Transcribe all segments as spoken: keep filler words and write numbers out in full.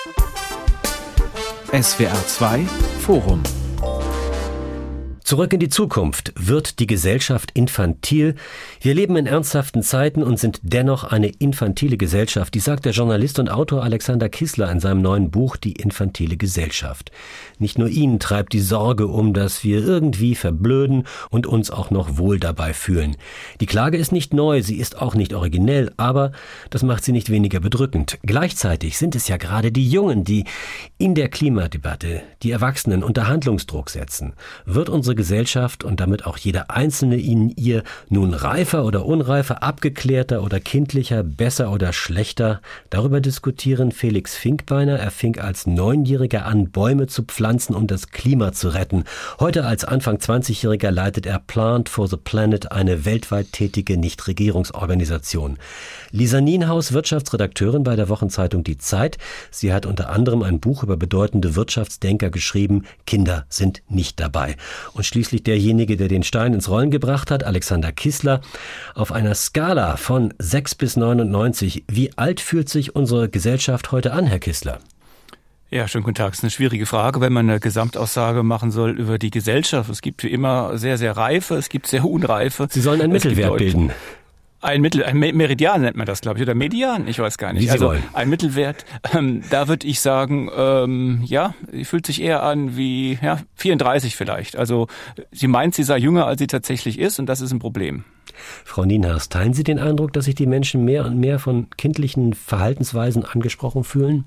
S W R zwei Forum. Zurück in die Zukunft. Wird die Gesellschaft infantil? Wir leben in ernsthaften Zeiten und sind dennoch eine infantile Gesellschaft. Dies sagt der Journalist und Autor Alexander Kissler in seinem neuen Buch Die infantile Gesellschaft. Nicht nur ihn treibt die Sorge um, dass wir irgendwie verblöden und uns auch noch wohl dabei fühlen. Die Klage ist nicht neu, sie ist auch nicht originell, aber das macht sie nicht weniger bedrückend. Gleichzeitig sind es ja gerade die Jungen, die in der Klimadebatte die Erwachsenen unter Handlungsdruck setzen. Wird unsere Gesellschaft und damit auch jeder Einzelne in ihr nun reifer oder unreifer, abgeklärter oder kindlicher, besser oder schlechter? Darüber diskutieren Felix Finkbeiner. Er fing als Neunjähriger an, Bäume zu pflanzen, um das Klima zu retten. Heute als Anfang zwanzigjähriger leitet er Plant for the Planet, eine weltweit tätige Nichtregierungsorganisation. Lisa Nienhaus, Wirtschaftsredakteurin bei der Wochenzeitung Die Zeit. Sie hat unter anderem ein Buch über bedeutende Wirtschaftsdenker geschrieben. Kinder sind nicht dabei. Und schließlich derjenige, der den Stein ins Rollen gebracht hat, Alexander Kissler. Auf einer Skala von sechs bis neunundneunzig, wie alt fühlt sich unsere Gesellschaft heute an, Herr Kissler? Ja, schönen guten Tag. Das ist eine schwierige Frage, wenn man eine Gesamtaussage machen soll über die Gesellschaft. Es gibt wie immer sehr, sehr reife, es gibt sehr unreife. Sie sollen einen Mittelwert bilden. Ein Mittel, ein Meridian nennt man das, glaube ich, oder Median, ich weiß gar nicht. Wie Sie also wollen. Ein Mittelwert, ähm, da würde ich sagen, ähm, ja, sie fühlt sich eher an wie ja, vierunddreißig vielleicht. Also sie meint, sie sei jünger, als sie tatsächlich ist, und das ist ein Problem. Frau Nienhaus, teilen Sie den Eindruck, dass sich die Menschen mehr und mehr von kindlichen Verhaltensweisen angesprochen fühlen?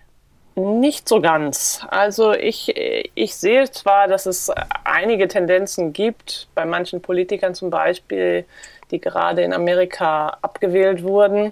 Nicht so ganz. Also ich, ich sehe zwar, dass es einige Tendenzen gibt, bei manchen Politikern zum Beispiel, die gerade in Amerika abgewählt wurden.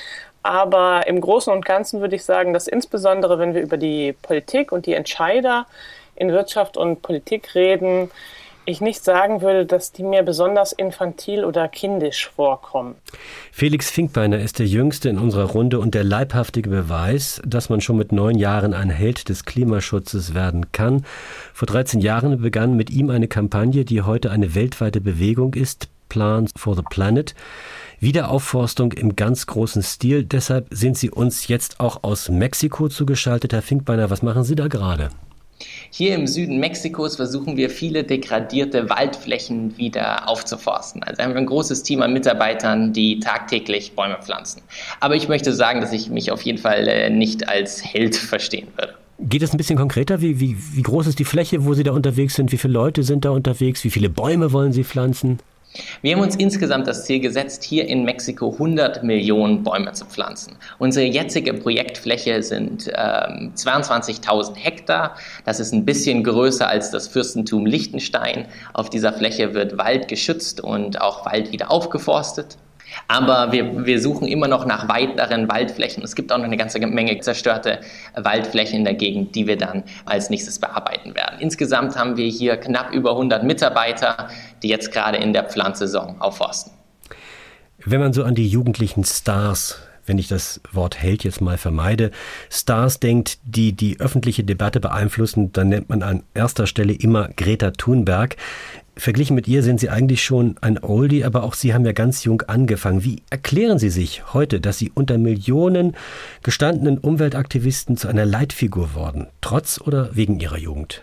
Aber im Großen und Ganzen würde ich sagen, dass insbesondere, wenn wir über die Politik und die Entscheider in Wirtschaft und Politik reden, ich nicht sagen würde, dass die mir besonders infantil oder kindisch vorkommen. Felix Finkbeiner ist der Jüngste in unserer Runde und der leibhaftige Beweis, dass man schon mit neun Jahren ein Held des Klimaschutzes werden kann. Vor dreizehn Jahren begann mit ihm eine Kampagne, die heute eine weltweite Bewegung ist, Plant for the Planet. Wiederaufforstung im ganz großen Stil. Deshalb sind Sie uns jetzt auch aus Mexiko zugeschaltet. Herr Finkbeiner, was machen Sie da gerade? Hier im Süden Mexikos versuchen wir, viele degradierte Waldflächen wieder aufzuforsten. Also haben wir ein großes Team an Mitarbeitern, die tagtäglich Bäume pflanzen. Aber ich möchte sagen, dass ich mich auf jeden Fall nicht als Held verstehen würde. Geht es ein bisschen konkreter? Wie, wie, wie groß ist die Fläche, wo Sie da unterwegs sind? Wie viele Leute sind da unterwegs? Wie viele Bäume wollen Sie pflanzen? Wir haben uns insgesamt das Ziel gesetzt, hier in Mexiko hundert Millionen Bäume zu pflanzen. Unsere jetzige Projektfläche sind ähm, zweiundzwanzigtausend Hektar. Das ist ein bisschen größer als das Fürstentum Liechtenstein. Auf dieser Fläche wird Wald geschützt und auch Wald wieder aufgeforstet. Aber wir, wir suchen immer noch nach weiteren Waldflächen. Es gibt auch noch eine ganze Menge zerstörte Waldflächen in der Gegend, die wir dann als nächstes bearbeiten werden. Insgesamt haben wir hier knapp über hundert Mitarbeiter, die jetzt gerade in der Pflanzsaison aufforsten. Wenn man so an die jugendlichen Stars, wenn ich das Wort Held jetzt mal vermeide, Stars denkt, die die öffentliche Debatte beeinflussen, dann nennt man an erster Stelle immer Greta Thunberg. Verglichen mit ihr sind Sie eigentlich schon ein Oldie, aber auch Sie haben ja ganz jung angefangen. Wie erklären Sie sich heute, dass Sie unter Millionen gestandenen Umweltaktivisten zu einer Leitfigur wurden, trotz oder wegen Ihrer Jugend?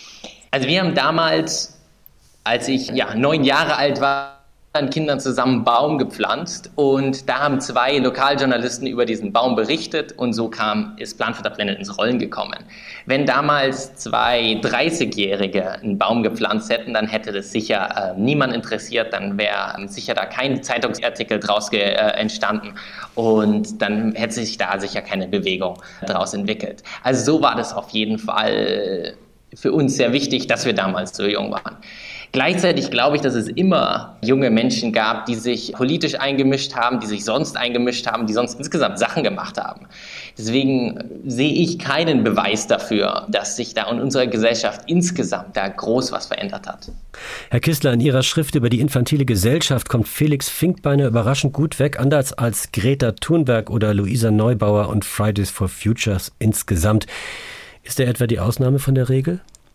Also wir haben damals, als ich ja neun Jahre alt war, an Kindern zusammen einen Baum gepflanzt, und da haben zwei Lokaljournalisten über diesen Baum berichtet, und so kam, ist Plant for the Planet ins Rollen gekommen. Wenn damals zwei dreißigjährige einen Baum gepflanzt hätten, dann hätte das sicher äh, niemand interessiert, dann wäre ähm, sicher da kein Zeitungsartikel draus ge, äh, entstanden, und dann hätte sich da sicher keine Bewegung draus entwickelt. Also so war das auf jeden Fall für uns sehr wichtig, dass wir damals so jung waren. Gleichzeitig glaube ich, dass es immer junge Menschen gab, die sich politisch eingemischt haben, die sich sonst eingemischt haben, die sonst insgesamt Sachen gemacht haben. Deswegen sehe ich keinen Beweis dafür, dass sich da in unserer Gesellschaft insgesamt da groß was verändert hat. Herr Kissler, in Ihrer Schrift über die infantile Gesellschaft kommt Felix Finkbeiner überraschend gut weg, anders als Greta Thunberg oder Luisa Neubauer und Fridays for Futures insgesamt. Ist er etwa die Ausnahme von der Regel?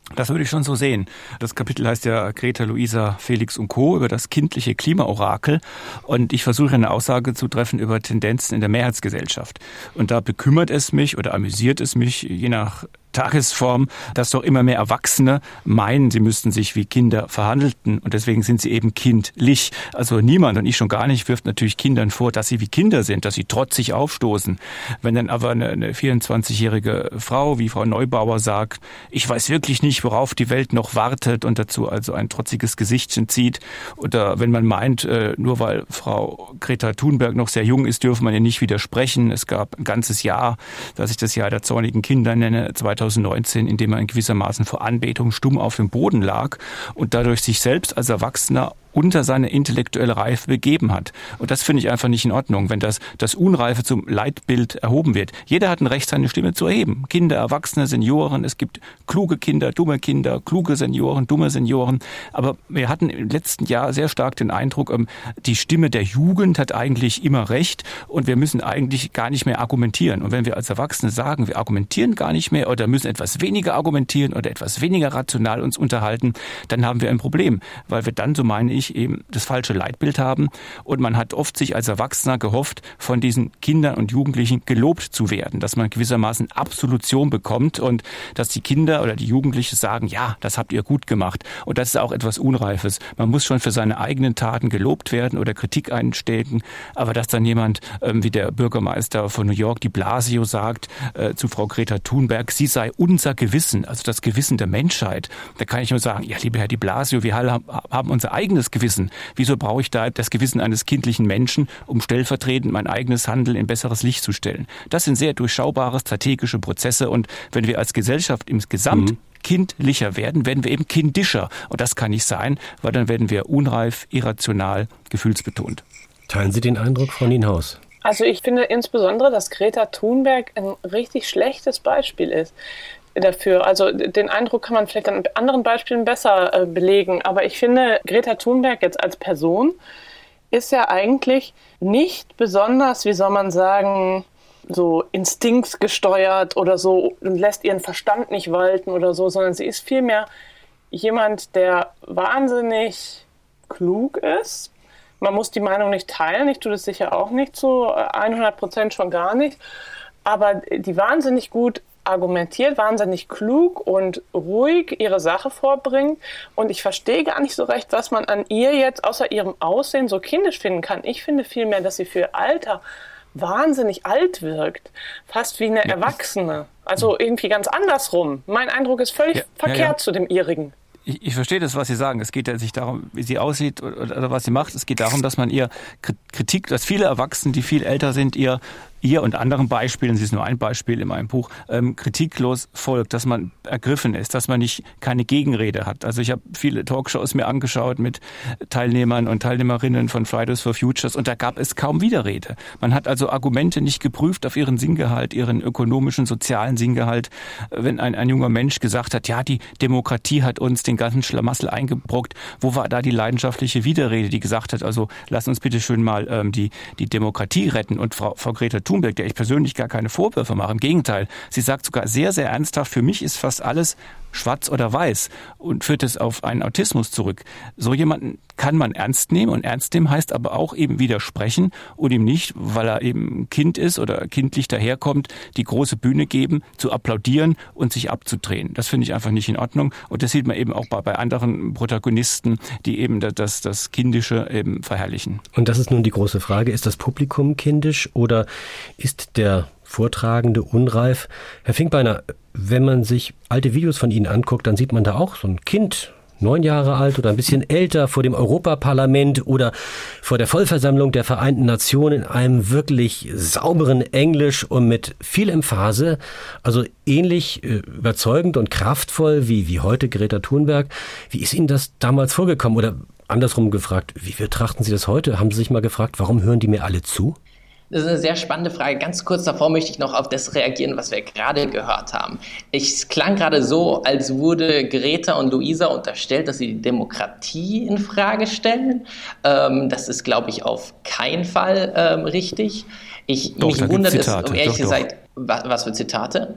Das würde ich schon so sehen. Das Kapitel heißt ja Greta, Luisa, Felix und Co. über das kindliche Klimaorakel. Und ich versuche eine Aussage zu treffen über Tendenzen in der Mehrheitsgesellschaft. Und da bekümmert es mich oder amüsiert es mich, je nach Tagesform, dass doch immer mehr Erwachsene meinen, sie müssten sich wie Kinder verhalten und deswegen sind sie eben kindlich. Also niemand, und ich schon gar nicht, wirft natürlich Kindern vor, dass sie wie Kinder sind, dass sie trotzig aufstoßen. Wenn dann aber eine, eine vierundzwanzigjährige Frau wie Frau Neubauer sagt, ich weiß wirklich nicht, worauf die Welt noch wartet und dazu also ein trotziges Gesichtchen zieht, oder wenn man meint, nur weil Frau Greta Thunberg noch sehr jung ist, dürfe man ihr nicht widersprechen. Es gab ein ganzes Jahr, das ich das Jahr der zornigen Kinder nenne, zweitausendneunzehn, in dem er in gewissermaßen vor Anbetung stumm auf dem Boden lag und dadurch sich selbst als Erwachsener unter seine intellektuelle Reife begeben hat. Und das finde ich einfach nicht in Ordnung, wenn das, das Unreife zum Leitbild erhoben wird. Jeder hat ein Recht, seine Stimme zu erheben. Kinder, Erwachsene, Senioren. Es gibt kluge Kinder, dumme Kinder, kluge Senioren, dumme Senioren. Aber wir hatten im letzten Jahr sehr stark den Eindruck, die Stimme der Jugend hat eigentlich immer recht und wir müssen eigentlich gar nicht mehr argumentieren. Und wenn wir als Erwachsene sagen, wir argumentieren gar nicht mehr oder müssen etwas weniger argumentieren oder etwas weniger rational uns unterhalten, dann haben wir ein Problem, weil wir dann, so meine ich, eben das falsche Leitbild haben und man hat oft sich als Erwachsener gehofft, von diesen Kindern und Jugendlichen gelobt zu werden, dass man gewissermaßen Absolution bekommt und dass die Kinder oder die Jugendlichen sagen, ja, das habt ihr gut gemacht und das ist auch etwas Unreifes. Man muss schon für seine eigenen Taten gelobt werden oder Kritik einstecken, aber dass dann jemand ähm, wie der Bürgermeister von New York, de Blasio, sagt äh, zu Frau Greta Thunberg, sie sei unser Gewissen, also das Gewissen der Menschheit, da kann ich nur sagen, ja, lieber Herr de Blasio, wir haben unser eigenes Gewissen. Wieso brauche ich da das Gewissen eines kindlichen Menschen, um stellvertretend mein eigenes Handeln in besseres Licht zu stellen? Das sind sehr durchschaubare strategische Prozesse und wenn wir als Gesellschaft insgesamt mhm. kindlicher werden, werden wir eben kindischer. Und das kann nicht sein, weil dann werden wir unreif, irrational, gefühlsbetont. Teilen Sie den Eindruck, Frau Nienhaus? Also ich finde insbesondere, dass Greta Thunberg ein richtig schlechtes Beispiel ist dafür. Also den Eindruck kann man vielleicht an anderen Beispielen besser äh, belegen. Aber ich finde, Greta Thunberg jetzt als Person ist ja eigentlich nicht besonders, wie soll man sagen, so instinktgesteuert oder so und lässt ihren Verstand nicht walten oder so, sondern sie ist vielmehr jemand, der wahnsinnig klug ist. Man muss die Meinung nicht teilen. Ich tue das sicher auch nicht zu hundert Prozent, schon gar nicht. Aber die wahnsinnig gut argumentiert, wahnsinnig klug und ruhig ihre Sache vorbringt. Und ich verstehe gar nicht so recht, was man an ihr jetzt außer ihrem Aussehen so kindisch finden kann. Ich finde vielmehr, dass sie für ihr Alter wahnsinnig alt wirkt. Fast wie eine Erwachsene. Also irgendwie ganz andersrum. Mein Eindruck ist völlig ja, verkehrt ja, ja. zu dem ihrigen. Ich, ich verstehe das, was Sie sagen. Es geht ja nicht darum, wie sie aussieht oder, oder was sie macht. Es geht darum, dass man ihr Kritik, dass viele Erwachsene, die viel älter sind, ihr ihr und anderen Beispielen, sie ist nur ein Beispiel in meinem Buch, ähm, kritiklos folgt, dass man ergriffen ist, dass man nicht keine Gegenrede hat. Also ich habe viele Talkshows mir angeschaut mit Teilnehmern und Teilnehmerinnen von Fridays for Futures und da gab es kaum Widerrede. Man hat also Argumente nicht geprüft auf ihren Sinngehalt, ihren ökonomischen, sozialen Sinngehalt. Wenn ein, ein junger Mensch gesagt hat, ja, die Demokratie hat uns den ganzen Schlamassel eingebrockt, wo war da die leidenschaftliche Widerrede, die gesagt hat, also lass uns bitte schön mal ähm, die, die Demokratie retten und Frau, Frau Greta Thunberg, der ich persönlich gar keine Vorwürfe mache. Im Gegenteil, sie sagt sogar sehr, sehr ernsthaft, für mich ist fast alles schwarz oder weiß und führt es auf einen Autismus zurück. So jemanden kann man ernst nehmen und ernst nehmen heißt aber auch eben widersprechen und ihm nicht, weil er eben Kind ist oder kindlich daherkommt, die große Bühne geben, zu applaudieren und sich abzudrehen. Das finde ich einfach nicht in Ordnung und das sieht man eben auch bei, bei anderen Protagonisten, die eben das, das Kindische eben verherrlichen. Und das ist nun die große Frage, ist das Publikum kindisch oder ist der Vortragende unreif? Herr Finkbeiner, wenn man sich alte Videos von Ihnen anguckt, dann sieht man da auch so ein Kind, neun Jahre alt oder ein bisschen älter, vor dem Europaparlament oder vor der Vollversammlung der Vereinten Nationen in einem wirklich sauberen Englisch und mit viel Emphase, also ähnlich äh, überzeugend und kraftvoll wie, wie heute Greta Thunberg. Wie ist Ihnen das damals vorgekommen? Oder andersrum gefragt, wie betrachten Sie das heute? Haben Sie sich mal gefragt, warum hören die mir alle zu? Das ist eine sehr spannende Frage. Ganz kurz davor möchte ich noch auf das reagieren, was wir gerade gehört haben. Es klang gerade so, als würde Greta und Luisa unterstellt, dass sie die Demokratie in Frage stellen. Ähm, das ist, glaube ich, auf keinen Fall ähm, richtig. Ich, doch, mich wundert es, Zitate. um ehrlich doch, gesagt, doch. was, was für Zitate?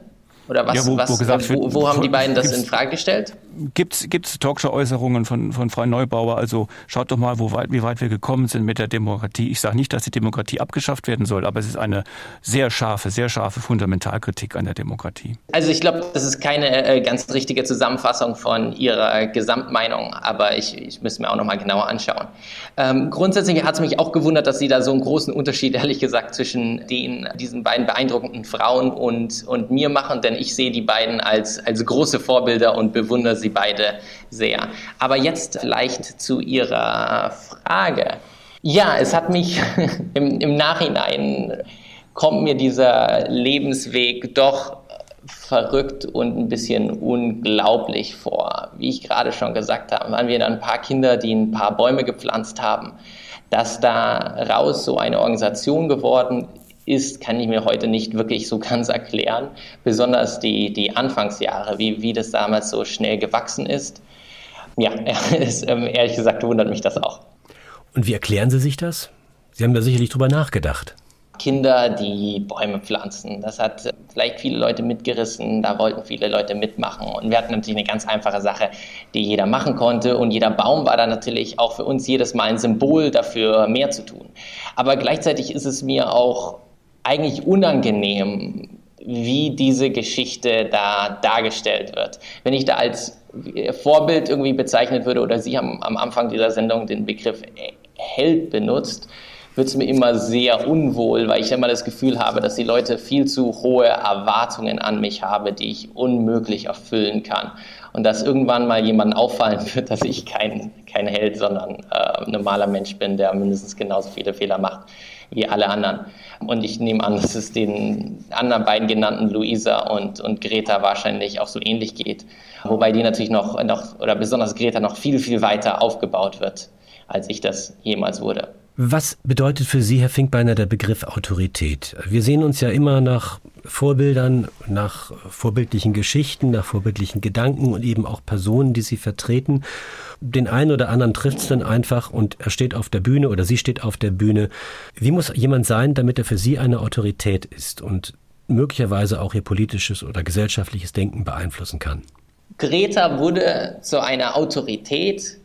Oder was, ja, wo, was, wo, gesagt wird, wo, wo haben die beiden das in Frage gestellt? Gibt es Talkshow-Äußerungen von, von Frau Neubauer? Also schaut doch mal, wo weit, wie weit wir gekommen sind mit der Demokratie. Ich sage nicht, dass die Demokratie abgeschafft werden soll, aber es ist eine sehr scharfe, sehr scharfe Fundamentalkritik an der Demokratie. Also ich glaube, das ist keine äh, ganz richtige Zusammenfassung von ihrer Gesamtmeinung, aber ich, ich müsste mir auch noch mal genauer anschauen. Ähm, grundsätzlich hat es mich auch gewundert, dass sie da so einen großen Unterschied, ehrlich gesagt, zwischen den, diesen beiden beeindruckenden Frauen und, und mir machen, denn ich sehe die beiden als, als große Vorbilder und bewundere sie beide sehr. Aber jetzt vielleicht zu Ihrer Frage. Ja, es hat mich im, im Nachhinein kommt mir dieser Lebensweg doch verrückt und ein bisschen unglaublich vor. Wie ich gerade schon gesagt habe, waren wir dann ein paar Kinder, die ein paar Bäume gepflanzt haben. Dass daraus so eine Organisation geworden ist, kann ich mir heute nicht wirklich so ganz erklären. Besonders die, die Anfangsjahre, wie, wie das damals so schnell gewachsen ist. Ja, ist, ehrlich gesagt wundert mich das auch. Und wie erklären Sie sich das? Sie haben da sicherlich drüber nachgedacht. Kinder, die Bäume pflanzen, das hat vielleicht viele Leute mitgerissen, da wollten viele Leute mitmachen. Und wir hatten natürlich eine ganz einfache Sache, die jeder machen konnte. Und jeder Baum war dann natürlich auch für uns jedes Mal ein Symbol dafür, mehr zu tun. Aber gleichzeitig ist es mir auch eigentlich unangenehm, wie diese Geschichte da dargestellt wird. Wenn ich da als Vorbild irgendwie bezeichnet würde, oder Sie haben am Anfang dieser Sendung den Begriff Held benutzt, wird es mir immer sehr unwohl, weil ich immer das Gefühl habe, dass die Leute viel zu hohe Erwartungen an mich haben, die ich unmöglich erfüllen kann. Und dass irgendwann mal jemandem auffallen wird, dass ich kein, kein Held, sondern äh, normaler Mensch bin, der mindestens genauso viele Fehler macht wie alle anderen. Und ich nehme an, dass es den anderen beiden genannten, Luisa und, und Greta, wahrscheinlich auch so ähnlich geht. Wobei die natürlich noch, noch, oder besonders Greta, noch viel, viel weiter aufgebaut wird, als ich das jemals wurde. Was bedeutet für Sie, Herr Finkbeiner, der Begriff Autorität? Wir sehen uns ja immer nach Vorbildern, nach vorbildlichen Geschichten, nach vorbildlichen Gedanken und eben auch Personen, die Sie vertreten. Den einen oder anderen trifft es dann einfach und er steht auf der Bühne oder sie steht auf der Bühne. Wie muss jemand sein, damit er für Sie eine Autorität ist und möglicherweise auch Ihr politisches oder gesellschaftliches Denken beeinflussen kann? Greta wurde zu einer Autorität,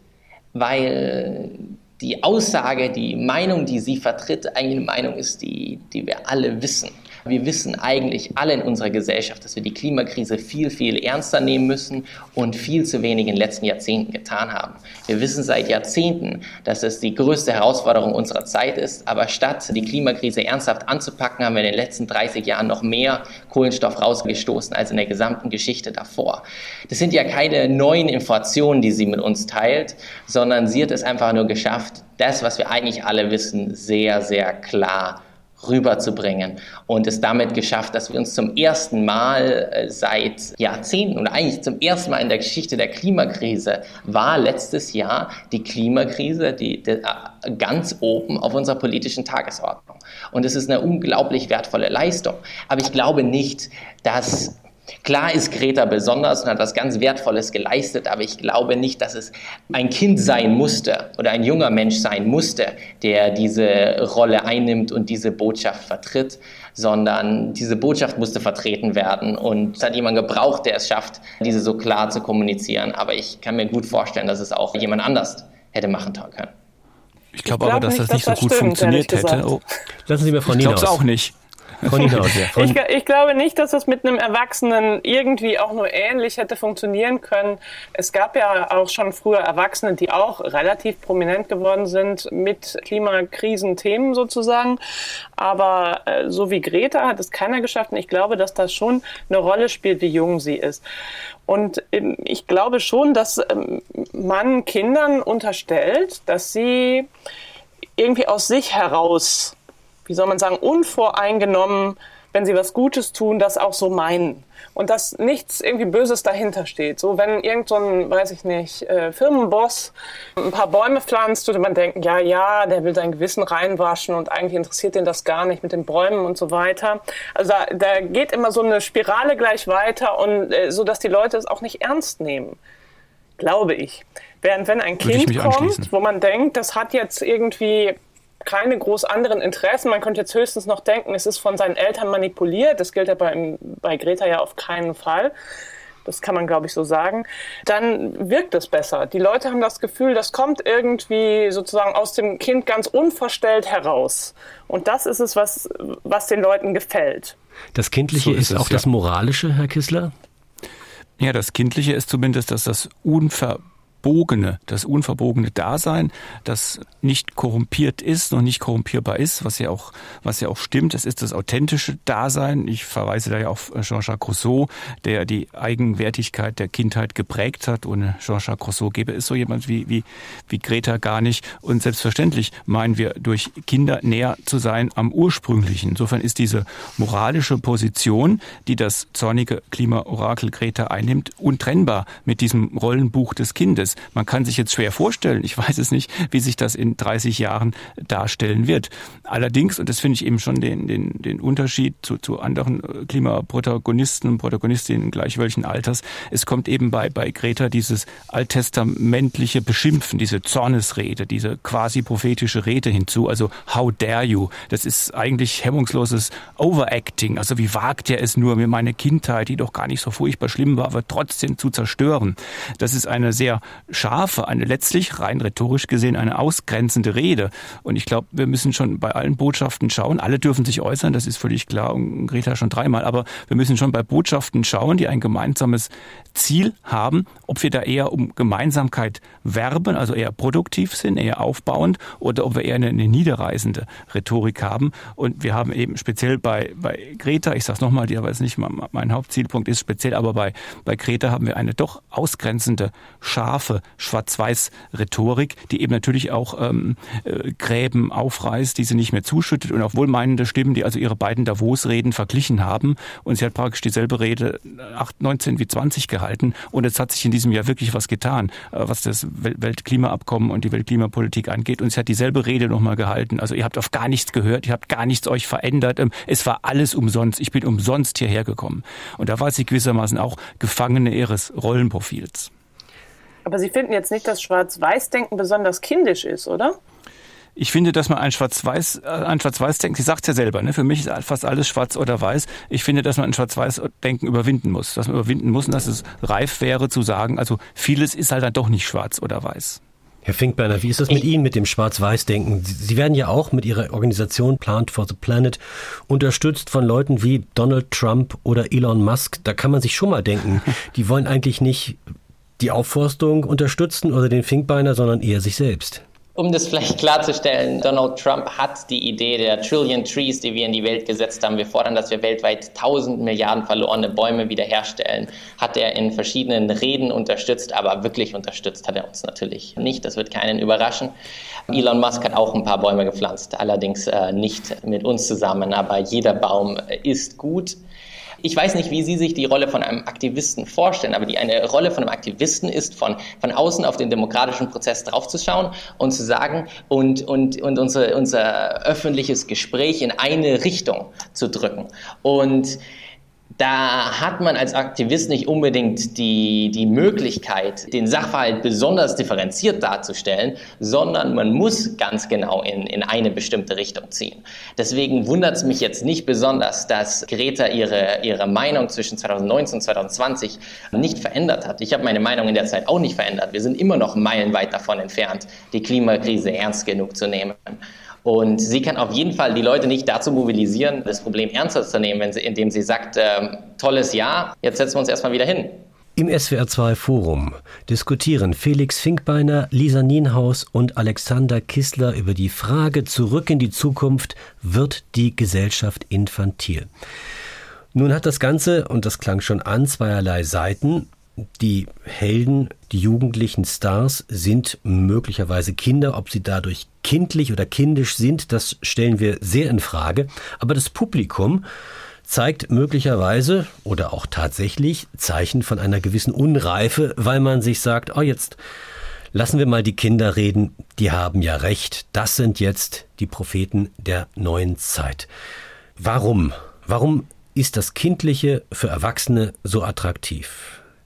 weil die Aussage, die Meinung, die sie vertritt, eigentlich eine Meinung ist, die, die wir alle wissen. Wir wissen eigentlich alle in unserer Gesellschaft, dass wir die Klimakrise viel, viel ernster nehmen müssen und viel zu wenig in den letzten Jahrzehnten getan haben. Wir wissen seit Jahrzehnten, dass es die größte Herausforderung unserer Zeit ist, aber statt die Klimakrise ernsthaft anzupacken, haben wir in den letzten dreißig Jahren noch mehr Kohlenstoff rausgestoßen als in der gesamten Geschichte davor. Das sind ja keine neuen Informationen, die sie mit uns teilt, sondern sie hat es einfach nur geschafft, das, was wir eigentlich alle wissen, sehr, sehr klar rüberzubringen und es damit geschafft, dass wir uns zum ersten Mal seit Jahrzehnten oder eigentlich zum ersten Mal in der Geschichte der Klimakrise war letztes Jahr die Klimakrise die, die, ganz oben auf unserer politischen Tagesordnung. Und es ist eine unglaublich wertvolle Leistung. Aber ich glaube nicht, dass Klar ist Greta besonders und hat was ganz Wertvolles geleistet, aber ich glaube nicht, dass es ein Kind sein musste oder ein junger Mensch sein musste, der diese Rolle einnimmt und diese Botschaft vertritt, sondern diese Botschaft musste vertreten werden und es hat jemand gebraucht, der es schafft, diese so klar zu kommunizieren. Aber ich kann mir gut vorstellen, dass es auch jemand anders hätte machen können. Ich glaube aber, dass nicht, das nicht dass so das gut stimmt, funktioniert hätte. Oh. Lassen Sie mir Frau Nina aus. Ich glaube es auch nicht. Von Ihnen aus, ja. Von ich, ich glaube nicht, dass das mit einem Erwachsenen irgendwie auch nur ähnlich hätte funktionieren können. Es gab ja auch schon früher Erwachsene, die auch relativ prominent geworden sind mit Klimakrisenthemen sozusagen. Aber äh, so wie Greta hat es keiner geschafft. Und ich glaube, dass das schon eine Rolle spielt, wie jung sie ist. Und ähm, ich glaube schon, dass ähm, man Kindern unterstellt, dass sie irgendwie aus sich heraus, wie soll man sagen, unvoreingenommen, wenn sie was Gutes tun, das auch so meinen. Und dass nichts irgendwie Böses dahinter steht. So, wenn irgend so ein, weiß ich nicht, äh, Firmenboss ein paar Bäume pflanzt, würde man denken, ja, ja, der will sein Gewissen reinwaschen und eigentlich interessiert den das gar nicht mit den Bäumen und so weiter. Also da, da geht immer so eine Spirale gleich weiter und äh, so, dass die Leute es auch nicht ernst nehmen. Glaube ich. Während wenn ein Kind kommt, wo man denkt, das hat jetzt irgendwie keine groß anderen Interessen. Man könnte jetzt höchstens noch denken, es ist von seinen Eltern manipuliert. Das gilt ja bei, bei Greta ja auf keinen Fall. Das kann man, glaube ich, so sagen. Dann wirkt es besser. Die Leute haben das Gefühl, das kommt irgendwie sozusagen aus dem Kind ganz unverstellt heraus. Und das ist es, was, was den Leuten gefällt. Das Kindliche So ist ist auch es, ja. das Moralische, Herr Kissler? Ja, das Kindliche ist zumindest, dass das Unverbogene, das unverbogene Dasein, das nicht korrumpiert ist, noch nicht korrumpierbar ist, was ja auch, was ja auch stimmt. Es ist das authentische Dasein. Ich verweise da ja auf Jean-Jacques Rousseau, der die Eigenwertigkeit der Kindheit geprägt hat. Ohne Jean-Jacques Rousseau gäbe es so jemand wie, wie, wie Greta gar nicht. Und selbstverständlich meinen wir, durch Kinder näher zu sein am Ursprünglichen. Insofern ist diese moralische Position, die das zornige Klimaorakel Greta einnimmt, untrennbar mit diesem Rollenbuch des Kindes. Man kann sich jetzt schwer vorstellen, ich weiß es nicht, wie sich das in dreißig Jahren darstellen wird. Allerdings, und das finde ich eben schon den, den, den Unterschied zu, zu anderen Klimaprotagonisten und Protagonistinnen gleich welchen Alters, es kommt eben bei, bei Greta dieses alttestamentliche Beschimpfen, diese Zornesrede, diese quasi prophetische Rede hinzu, also how dare you, das ist eigentlich hemmungsloses Overacting, also wie wagt er es nur, mir meine Kindheit, die doch gar nicht so furchtbar schlimm war, aber trotzdem zu zerstören. Das ist eine sehr scharfe, eine letztlich rein rhetorisch gesehen eine ausgrenzende Rede. Und ich glaube, wir müssen schon bei allen Botschaften schauen. Alle dürfen sich äußern, das ist völlig klar, und Greta schon dreimal. Aber wir müssen schon bei Botschaften schauen, die ein gemeinsames Ziel haben, ob wir da eher um Gemeinsamkeit werben, also eher produktiv sind, eher aufbauend, oder ob wir eher eine, eine niederreißende Rhetorik haben. Und wir haben eben speziell bei, bei Greta, ich sage es nochmal, die aber jetzt nicht mein Hauptzielpunkt ist, speziell aber bei, bei Greta haben wir eine doch ausgrenzende, scharfe, Schwarz-Weiß-Rhetorik, die eben natürlich auch ähm, äh, Gräben aufreißt, die sie nicht mehr zuschüttet, und auch wohlmeinende Stimmen, die also ihre beiden Davos-Reden verglichen haben. Und sie hat praktisch dieselbe Rede acht, neunzehn wie zwanzig gehalten. Und jetzt hat sich in diesem Jahr wirklich was getan, äh, was das Weltklimaabkommen und die Weltklimapolitik angeht. Und sie hat dieselbe Rede nochmal gehalten. Also ihr habt auf gar nichts gehört, ihr habt gar nichts euch verändert. Ähm, es war alles umsonst. Ich bin umsonst hierher gekommen. Und da war sie gewissermaßen auch Gefangene ihres Rollenprofils. Aber Sie finden jetzt nicht, dass Schwarz-Weiß-Denken besonders kindisch ist, oder? Ich finde, dass man ein Schwarz-Weiß, ein Schwarz-Weiß-Denken, sie sagt es ja selber, ne? Für mich ist fast alles schwarz oder weiß. Ich finde, dass man ein Schwarz-Weiß-Denken überwinden muss. Dass man überwinden muss und dass es reif wäre zu sagen, also vieles ist halt dann doch nicht schwarz oder weiß. Herr Finkbeiner, wie ist das mit Ihnen, mit dem Schwarz-Weiß-Denken? Sie werden ja auch mit Ihrer Organisation Plant for the Planet unterstützt von Leuten wie Donald Trump oder Elon Musk. Da kann man sich schon mal denken, die wollen eigentlich nicht die Aufforstung unterstützen oder den Finkbeiner, sondern eher sich selbst. Um das vielleicht klarzustellen, Donald Trump hat die Idee der Trillion Trees, die wir in die Welt gesetzt haben. Wir fordern, dass wir weltweit tausend Milliarden verlorene Bäume wiederherstellen. Hat er in verschiedenen Reden unterstützt, aber wirklich unterstützt hat er uns natürlich nicht. Das wird keinen überraschen. Elon Musk hat auch ein paar Bäume gepflanzt, allerdings äh, nicht mit uns zusammen, aber jeder Baum ist gut. Ich weiß nicht, wie Sie sich die Rolle von einem Aktivisten vorstellen, aber die eine Rolle von einem Aktivisten ist, von, von außen auf den demokratischen Prozess draufzuschauen und zu sagen und, und, und unsere, unser öffentliches Gespräch in eine Richtung zu drücken. Und da hat man als Aktivist nicht unbedingt die, die Möglichkeit, den Sachverhalt besonders differenziert darzustellen, sondern man muss ganz genau in, in eine bestimmte Richtung ziehen. Deswegen wundert es mich jetzt nicht besonders, dass Greta ihre, ihre Meinung zwischen zweitausendneunzehn und zweitausendzwanzig nicht verändert hat. Ich habe meine Meinung in der Zeit auch nicht verändert. Wir sind immer noch meilenweit davon entfernt, die Klimakrise ernst genug zu nehmen. Und sie kann auf jeden Fall die Leute nicht dazu mobilisieren, das Problem ernster zu nehmen, wenn sie, indem sie sagt, äh, tolles Jahr, jetzt setzen wir uns erstmal wieder hin. Im S W R zwei Forum diskutieren Felix Finkbeiner, Lisa Nienhaus und Alexander Kissler über die Frage zurück in die Zukunft, wird die Gesellschaft infantil? Nun hat das Ganze, und das klang schon an, zweierlei Seiten. Die Helden, die jugendlichen Stars sind möglicherweise Kinder. Ob sie dadurch kindlich oder kindisch sind, das stellen wir sehr in Frage. Aber das Publikum zeigt möglicherweise oder auch tatsächlich Zeichen von einer gewissen Unreife, weil man sich sagt, oh, jetzt lassen wir mal die Kinder reden, die haben ja recht. Das sind jetzt die Propheten der neuen Zeit. Warum? Warum ist das Kindliche für Erwachsene so attraktiv?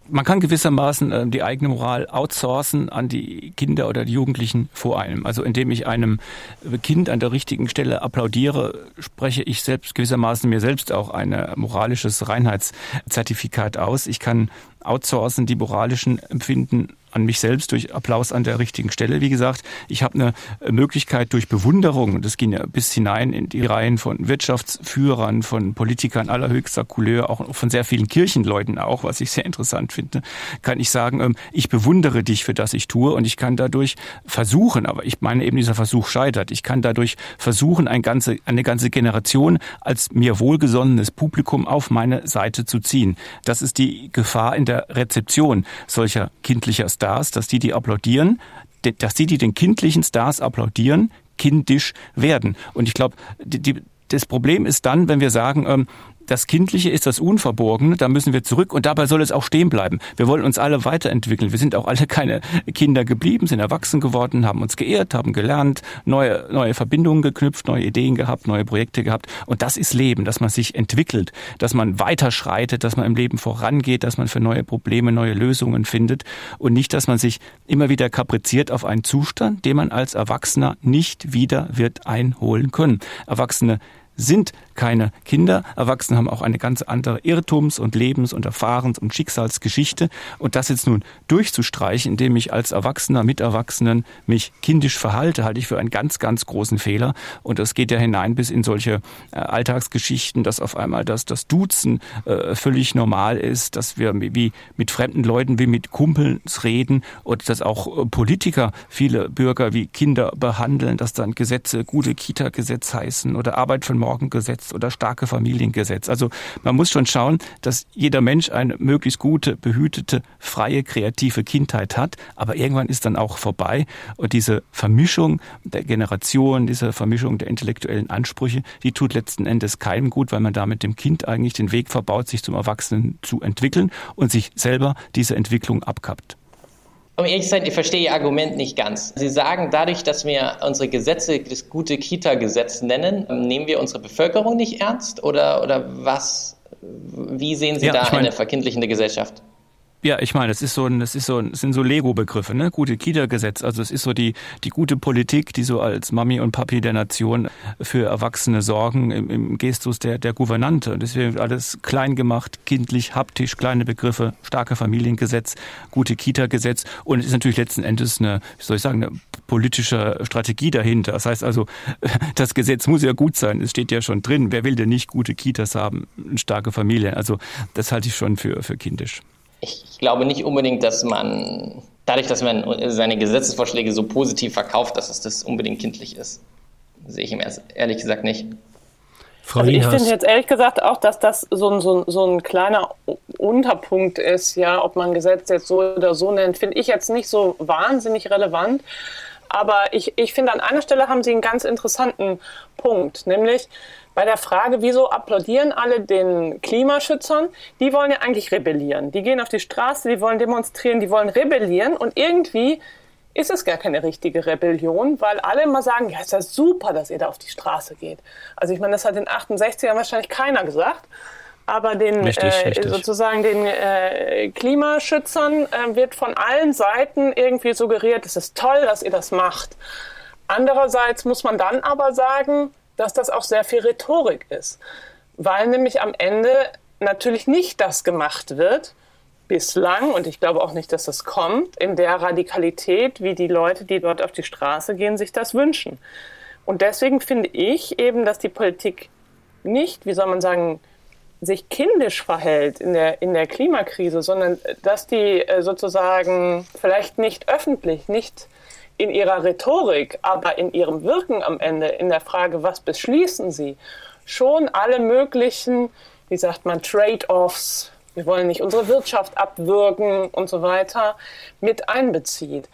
Man kann gewissermaßen äh, die eigene Moral outsourcen an die Kinder oder die Jugendlichen vor einem. Also indem ich einem Kind an der richtigen Stelle applaudiere, spreche ich selbst gewissermaßen mir selbst auch ein moralisches Reinheitszertifikat aus. Ich kann outsourcen die moralischen Empfinden an mich selbst durch Applaus an der richtigen Stelle. Wie gesagt, ich habe eine Möglichkeit durch Bewunderung, das ging ja bis hinein in die Reihen von Wirtschaftsführern, von Politikern allerhöchster Couleur, auch von sehr vielen Kirchenleuten auch, was ich sehr interessant finde, kann ich sagen, ich bewundere dich für das ich tue und ich kann dadurch versuchen, aber ich meine eben, dieser Versuch scheitert, ich kann dadurch versuchen, eine ganze, eine ganze Generation als mir wohlgesonnenes Publikum auf meine Seite zu ziehen. Das ist die Gefahr in der Rezeption solcher kindlicher Stars, dass die, die applaudieren, dass die, die den kindlichen Stars applaudieren, kindisch werden. Und ich glaube, die, die, das Problem ist dann, wenn wir sagen, ähm, das Kindliche ist das Unverborgene, da müssen wir zurück und dabei soll es auch stehen bleiben. Wir wollen uns alle weiterentwickeln. Wir sind auch alle keine Kinder geblieben, sind erwachsen geworden, haben uns geehrt, haben gelernt, neue, neue Verbindungen geknüpft, neue Ideen gehabt, neue Projekte gehabt. Und das ist Leben, dass man sich entwickelt, dass man weiterschreitet, dass man im Leben vorangeht, dass man für neue Probleme neue Lösungen findet und nicht, dass man sich immer wieder kapriziert auf einen Zustand, den man als Erwachsener nicht wieder wird einholen können. Erwachsene sind keine Kinder. Erwachsene haben auch eine ganz andere Irrtums- und Lebens- und Erfahrens- und Schicksalsgeschichte. Und das jetzt nun durchzustreichen, indem ich als Erwachsener mit Erwachsenen mich kindisch verhalte, halte ich für einen ganz, ganz großen Fehler. Und das geht ja hinein bis in solche äh, Alltagsgeschichten, dass auf einmal das, das Duzen äh, völlig normal ist, dass wir wie mit fremden Leuten wie mit Kumpels reden und dass auch äh, Politiker viele Bürger wie Kinder behandeln, dass dann Gesetze gute Kita-Gesetz heißen oder Arbeit von Morgengesetz oder starke Familiengesetz. Also man muss schon schauen, dass jeder Mensch eine möglichst gute, behütete, freie, kreative Kindheit hat, aber irgendwann ist dann auch vorbei und diese Vermischung der Generation, diese Vermischung der intellektuellen Ansprüche, die tut letzten Endes keinem gut, weil man damit dem Kind eigentlich den Weg verbaut, sich zum Erwachsenen zu entwickeln und sich selber diese Entwicklung abkappt. Um ehrlich zu sein, ich verstehe Ihr Argument nicht ganz. Sie sagen, dadurch, dass wir unsere Gesetze das gute Kita-Gesetz nennen, nehmen wir unsere Bevölkerung nicht ernst? Oder, oder was? Wie sehen Sie ja, da ich mein, eine verkindlichende Gesellschaft? Ja, ich meine, es ist so ein, es ist so ein, es sind so Lego-Begriffe, ne? Gute Kita-Gesetz. Also es ist so die, die gute Politik, die so als Mami und Papi der Nation für Erwachsene sorgen im, im Gestus der, der Gouvernante. Und deswegen wird alles klein gemacht, kindlich, haptisch, kleine Begriffe, starke Familiengesetz, gute Kita-Gesetz. Und es ist natürlich letzten Endes eine, wie soll ich sagen, eine politische Strategie dahinter. Das heißt also, das Gesetz muss ja gut sein. Es steht ja schon drin. Wer will denn nicht gute Kitas haben, starke Familien? Also das halte ich schon für, für kindisch. Ich glaube nicht unbedingt, dass man, dadurch, dass man seine Gesetzesvorschläge so positiv verkauft, dass es das unbedingt kindlich ist. Das sehe ich ihm ehrlich gesagt nicht. Frau also ich finde jetzt ehrlich gesagt auch, dass das so ein, so, ein, so ein kleiner Unterpunkt ist, ja, ob man Gesetz jetzt so oder so nennt, finde ich jetzt nicht so wahnsinnig relevant. Aber ich, ich finde, an einer Stelle haben Sie einen ganz interessanten Punkt, nämlich bei der Frage, wieso applaudieren alle den Klimaschützern? Die wollen ja eigentlich rebellieren. Die gehen auf die Straße, die wollen demonstrieren, die wollen rebellieren. Und irgendwie ist es gar keine richtige Rebellion, weil alle immer sagen, ja, ist ja super, dass ihr da auf die Straße geht. Also ich meine, das hat in den achtundsechzigern wahrscheinlich keiner gesagt. Aber den richtig, äh, richtig. sozusagen den äh, Klimaschützern äh, wird von allen Seiten irgendwie suggeriert, es ist toll, dass ihr das macht. Andererseits muss man dann aber sagen, dass das auch sehr viel Rhetorik ist, weil nämlich am Ende natürlich nicht das gemacht wird, bislang, und ich glaube auch nicht, dass das kommt, in der Radikalität, wie die Leute, die dort auf die Straße gehen, sich das wünschen. Und deswegen finde ich eben, dass die Politik nicht, wie soll man sagen, sich kindisch verhält in der, in der Klimakrise, sondern dass die sozusagen vielleicht nicht öffentlich, nicht in ihrer Rhetorik, aber in ihrem Wirken am Ende, in der Frage, was beschließen sie, schon alle möglichen, wie sagt man, Trade-offs, wir wollen nicht unsere Wirtschaft abwürgen und so weiter, mit einbezieht.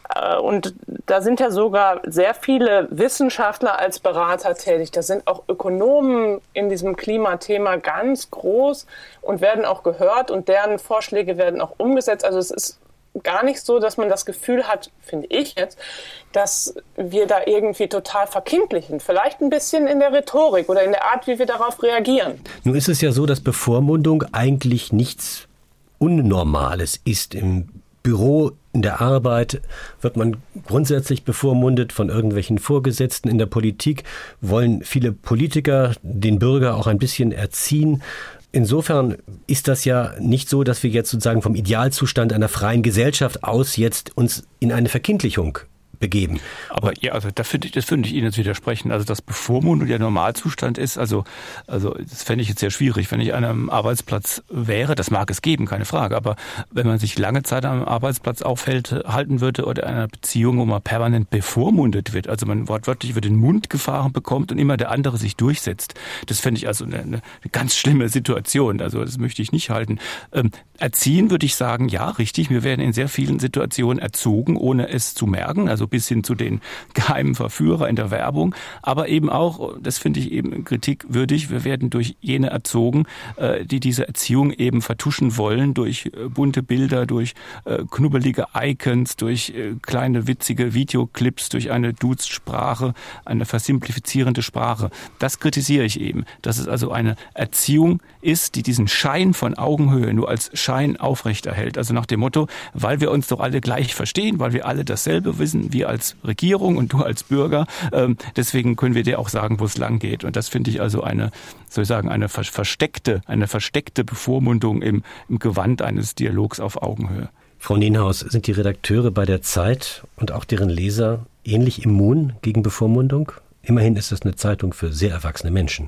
Und da sind ja sogar sehr viele Wissenschaftler als Berater tätig. Da sind auch Ökonomen in diesem Klimathema ganz groß und werden auch gehört und deren Vorschläge werden auch umgesetzt. Also es ist gar nicht so, dass man das Gefühl hat, finde ich jetzt, dass wir da irgendwie total verkindlichen. Vielleicht ein bisschen in der Rhetorik oder in der Art, wie wir darauf reagieren. Nun ist es ja so, dass Bevormundung eigentlich nichts Unnormales ist. Im Büro, in der Arbeit wird man grundsätzlich bevormundet von irgendwelchen Vorgesetzten. In der Politik wollen viele Politiker den Bürger auch ein bisschen erziehen. Insofern ist das ja nicht so, dass wir jetzt sozusagen vom Idealzustand einer freien Gesellschaft aus jetzt uns in eine Verkindlichung begeben. Aber ja, also da finde ich, das finde ich Ihnen jetzt widersprechen. Also dass Bevormundung der Normalzustand ist, also, also das fände ich jetzt sehr schwierig, wenn ich an einem Arbeitsplatz wäre. Das mag es geben, keine Frage. Aber wenn man sich lange Zeit am Arbeitsplatz aufhält, halten würde oder in einer Beziehung, wo man permanent bevormundet wird, also man wortwörtlich über den Mund gefahren bekommt und immer der andere sich durchsetzt, das fände ich also eine, eine ganz schlimme Situation. Also das möchte ich nicht halten. Ähm, erziehen würde ich sagen, ja, richtig. Wir werden in sehr vielen Situationen erzogen, ohne es zu merken. Also bis hin zu den geheimen Verführer in der Werbung, aber eben auch, das finde ich eben kritikwürdig, wir werden durch jene erzogen, die diese Erziehung eben vertuschen wollen, durch bunte Bilder, durch knubbelige Icons, durch kleine witzige Videoclips, durch eine Duzsprache, eine versimplifizierende Sprache. Das kritisiere ich eben, dass es also eine Erziehung ist, die diesen Schein von Augenhöhe nur als Schein aufrechterhält. Also nach dem Motto, weil wir uns doch alle gleich verstehen, weil wir alle dasselbe wissen, wir als Regierung und du als Bürger. Ähm, deswegen können wir dir auch sagen, wo es lang geht. Und das finde ich also eine, soll ich sagen, eine versteckte, eine versteckte Bevormundung im, im Gewand eines Dialogs auf Augenhöhe. Frau Nienhaus, sind die Redakteure bei der Zeit und auch deren Leser ähnlich immun gegen Bevormundung? Immerhin ist es eine Zeitung für sehr erwachsene Menschen.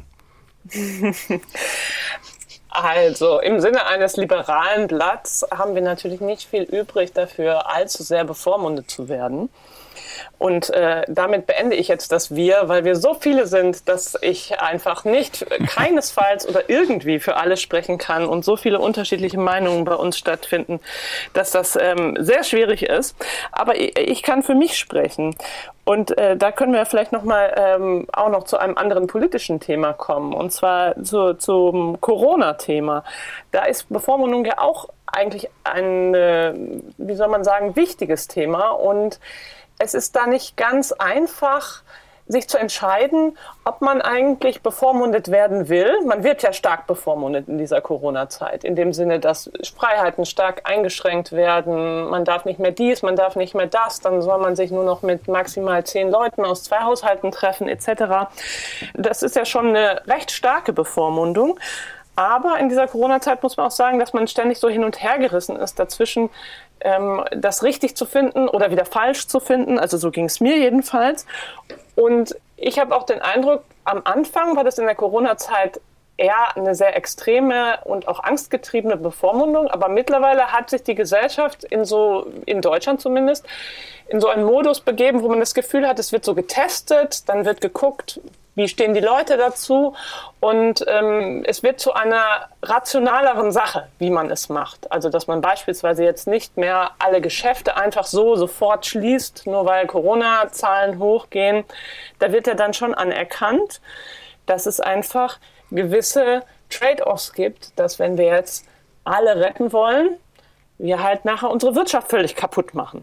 Also im Sinne eines liberalen Blatts haben wir natürlich nicht viel übrig dafür, allzu sehr bevormundet zu werden. Und äh, damit beende ich jetzt das Wir, weil wir so viele sind, dass ich einfach nicht keinesfalls oder irgendwie für alle sprechen kann und so viele unterschiedliche Meinungen bei uns stattfinden, dass das ähm, sehr schwierig ist. Aber ich, ich kann für mich sprechen. Und äh, da können wir vielleicht noch mal ähm, auch noch zu einem anderen politischen Thema kommen, und zwar zu, zum Corona-Thema. Da ist Bevormundung ja auch eigentlich ein, äh, wie soll man sagen, wichtiges Thema. Und es ist da nicht ganz einfach, sich zu entscheiden, ob man eigentlich bevormundet werden will. Man wird ja stark bevormundet in dieser Corona-Zeit, in dem Sinne, dass Freiheiten stark eingeschränkt werden. Man darf nicht mehr dies, man darf nicht mehr das. Dann soll man sich nur noch mit maximal zehn Leuten aus zwei Haushalten treffen et cetera. Das ist ja schon eine recht starke Bevormundung. Aber in dieser Corona-Zeit muss man auch sagen, dass man ständig so hin und her gerissen ist dazwischen, ähm, das richtig zu finden oder wieder falsch zu finden. Also so ging es mir jedenfalls. Und ich habe auch den Eindruck, am Anfang war das in der Corona-Zeit eher eine sehr extreme und auch angstgetriebene Bevormundung. Aber mittlerweile hat sich die Gesellschaft in so, in Deutschland zumindest, in so einen Modus begeben, wo man das Gefühl hat, es wird so getestet, dann wird geguckt, wie stehen die Leute dazu? Und ähm, es wird zu einer rationaleren Sache, wie man es macht. Also dass man beispielsweise jetzt nicht mehr alle Geschäfte einfach so sofort schließt, nur weil Corona-Zahlen hochgehen. Da wird ja dann schon anerkannt, dass es einfach gewisse Trade-offs gibt, dass wenn wir jetzt alle retten wollen, wir halt nachher unsere Wirtschaft völlig kaputt machen.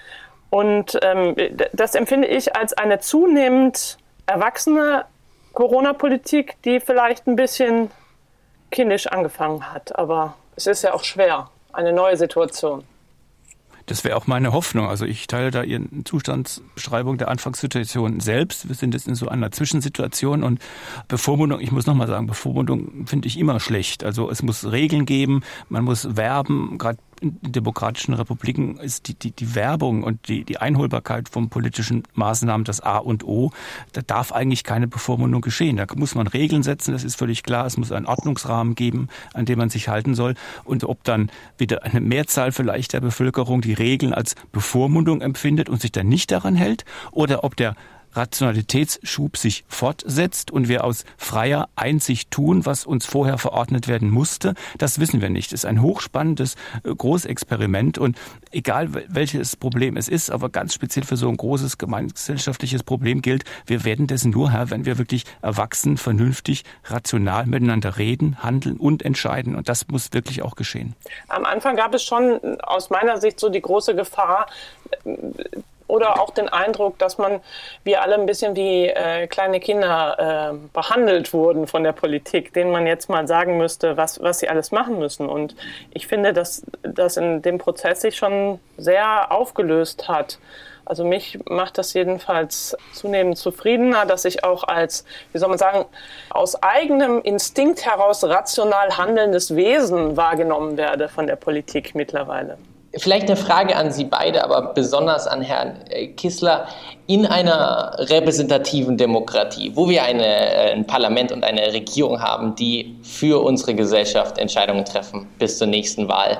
Und ähm, das empfinde ich als eine zunehmend erwachsene Corona-Politik, die vielleicht ein bisschen kindisch angefangen hat. Aber es ist ja auch schwer, eine neue Situation. Das wäre auch meine Hoffnung. Also ich teile da Ihre Zustandsbeschreibung der Anfangssituation selbst. Wir sind jetzt in so einer Zwischensituation und Bevormundung, ich muss nochmal sagen, Bevormundung finde ich immer schlecht. Also es muss Regeln geben, man muss werben, gerade in demokratischen Republiken ist die, die, die Werbung und die, die Einholbarkeit von politischen Maßnahmen das A und O. Da darf eigentlich keine Bevormundung geschehen. Da muss man Regeln setzen, das ist völlig klar. Es muss einen Ordnungsrahmen geben, an dem man sich halten soll. Und ob dann wieder eine Mehrzahl vielleicht der Bevölkerung die Regeln als Bevormundung empfindet und sich dann nicht daran hält, oder ob der Rationalitätsschub sich fortsetzt und wir aus freier Einsicht tun, was uns vorher verordnet werden musste, das wissen wir nicht. Es ist ein hochspannendes Großexperiment und egal welches Problem es ist, aber ganz speziell für so ein großes gemeingesellschaftliches Problem gilt, wir werden dessen nur Herr, wenn wir wirklich erwachsen, vernünftig, rational miteinander reden, handeln und entscheiden. Und das muss wirklich auch geschehen. Am Anfang gab es schon aus meiner Sicht so die große Gefahr, oder auch den Eindruck, dass man, wir alle ein bisschen wie äh, kleine Kinder äh, behandelt wurden von der Politik, denen man jetzt mal sagen müsste, was, was sie alles machen müssen. Und ich finde, dass das in dem Prozess sich schon sehr aufgelöst hat. Also mich macht das jedenfalls zunehmend zufriedener, dass ich auch als, wie soll man sagen, aus eigenem Instinkt heraus rational handelndes Wesen wahrgenommen werde von der Politik mittlerweile. Vielleicht eine Frage an Sie beide, aber besonders an Herrn Kissler. In einer repräsentativen Demokratie, wo wir eine, ein Parlament und eine Regierung haben, die für unsere Gesellschaft Entscheidungen treffen bis zur nächsten Wahl,